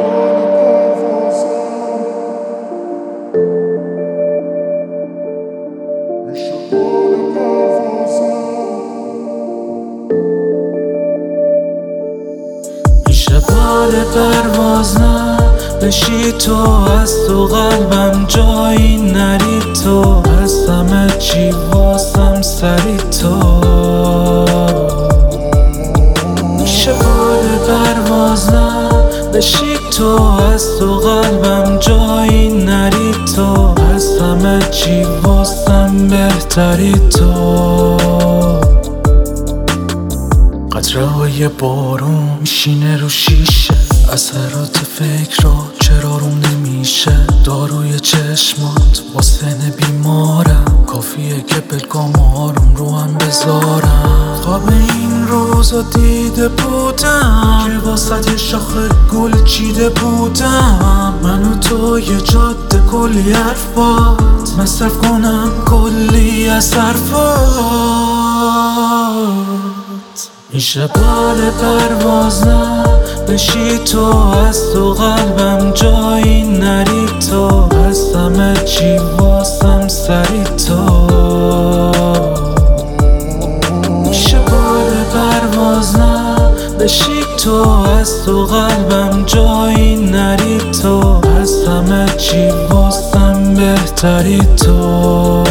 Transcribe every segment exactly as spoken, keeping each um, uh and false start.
میشه بال پرواز نه بشی تو، از تو قلبم جایی نری تو، از همه چی واسم سری تو. میشه بال پرواز نه بشی تو، از تو قلبم جایی نری تو، از همه چی واسم بهتری تو. قطره های بارون میشینه رو شیشه، اثرات فکرها چرا روم نمیشه. داروی چشمات واسه بیمارم، کافیه که بلگام آروم رو هم بذارم. خواب این روزا دیده بودم که واسه یه شاخه گل چیده بودم. من و تو یه جاده کلی حرفات، مصرف کنم کلی از حرفات. میشه بال پرواز نه بشی تو، از تو قلبم جایی نری تو، از همه چی واسم سری تو. میشه بال پرواز نه بشی تو، از تو قلبم جایی نری تو، از همه چی واسم بهتری تو.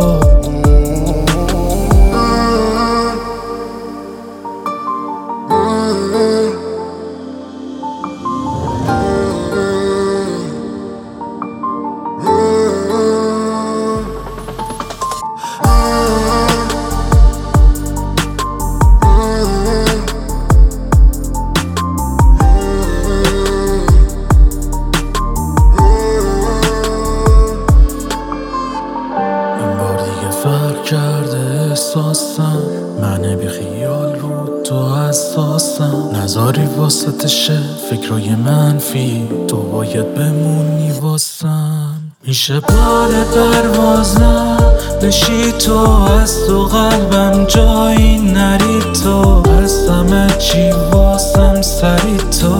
فرق کرده احساسم، من بی خیال رو تو حساسم. نذاری واسطشه فکرای منفی، تو باید بمونی واسم. میشه بال پرواز نه بشی تو، از تو قلبم جایی نری تو، از همه چی واسم سری تو.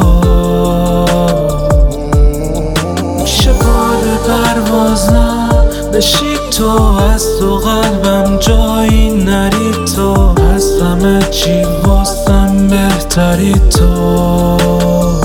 میشه بال پرواز نه بشی تو، از تو قلبم جایی نری تو، از همه چی واسم بهتری تو.